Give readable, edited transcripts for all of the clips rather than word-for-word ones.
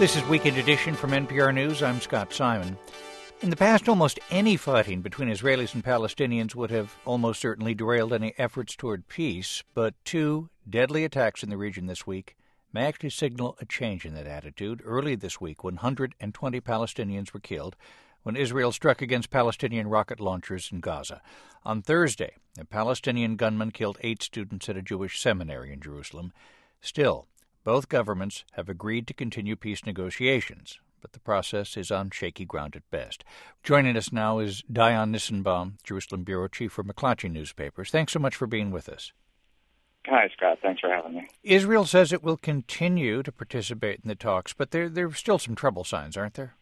This is Weekend Edition from NPR News. I'm Scott Simon. In the past, almost any fighting between Israelis and Palestinians would have almost certainly derailed any efforts toward peace, but two deadly attacks in the region this week may actually signal a change in that attitude. Early this week, 120 Palestinians were killed when Israel struck against Palestinian rocket launchers in Gaza. On Thursday, a Palestinian gunman killed 8 students at a Jewish seminary in Jerusalem. Still, both governments have agreed to continue peace negotiations, but the process is on shaky ground at best. Joining us now is Dayan Nissenbaum, Jerusalem bureau chief for McClatchy newspapers. Thanks so much for being with us. Hi, Scott. Thanks for having me. Israel says it will continue to participate in the talks, but there are still some trouble signs, aren't there?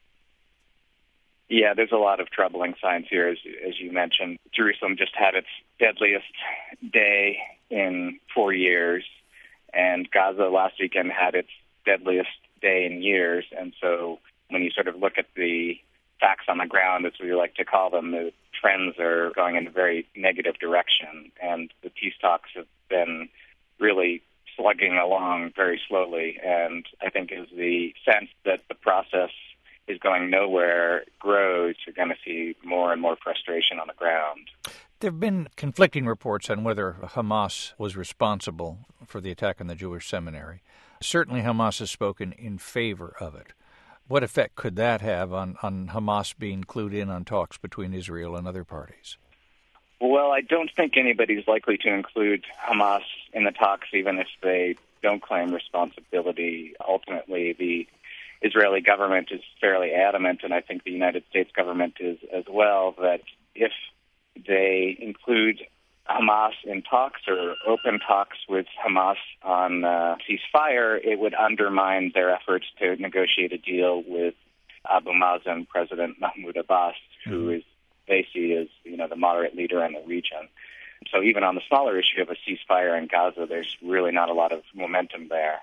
Yeah, there's a lot of troubling signs here, as you mentioned. Jerusalem just had its deadliest day in 4 years, and Gaza last weekend had its deadliest day in years. And so when you sort of look at the facts on the ground, as we like to call them, the trends are going in a very negative direction. And the peace talks have been really slugging along very slowly. And I think as the sense that the process is going nowhere grows, you're going to see more and more frustration on the ground. There have been conflicting reports on whether Hamas was responsible for the attack on the Jewish seminary. Certainly Hamas has spoken in favor of it. What effect could that have on Hamas being clued in on talks between Israel and other parties? Well, I don't think anybody's likely to include Hamas in the talks, even if they don't claim responsibility. Ultimately, the Israeli government is fairly adamant, and I think the United States government is as well, that if they include Hamas in talks or open talks with Hamas on ceasefire, it would undermine their efforts to negotiate a deal with Abu Mazen, President Mahmoud Abbas, who is they see as the moderate leader in the region. So even on the smaller issue of a ceasefire in Gaza, there's really not a lot of momentum there.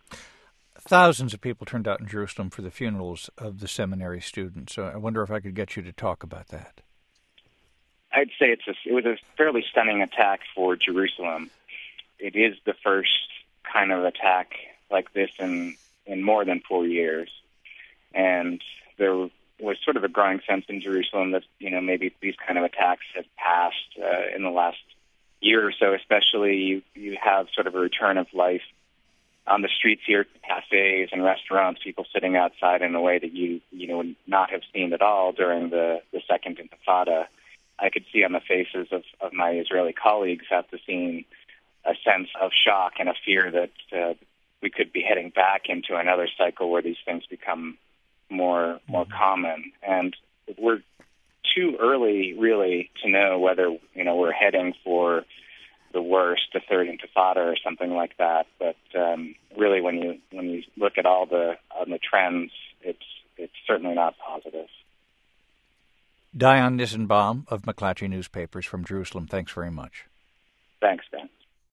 Thousands of people turned out in Jerusalem for the funerals of the seminary students. So I wonder if I could get you to talk about that. I'd say it was a fairly stunning attack for Jerusalem. It is the first kind of attack like this in more than 4 years. And there was sort of a growing sense in Jerusalem that, maybe these kind of attacks have passed in the last year or so, especially you have sort of a return of life on the streets here, cafes and restaurants, people sitting outside in a way that you would not have seen at all during the Second Intifada. I could see on the faces of my Israeli colleagues at the scene a sense of shock and a fear that we could be heading back into another cycle where these things become more common. And we're too early, really, to know whether we're heading for the worst, the Third Intifada or something like that. But really, when you look at all the trends, it's certainly not positive. Dayan Nissenbaum of McClatchy Newspapers from Jerusalem, thanks very much. Thanks, Ben.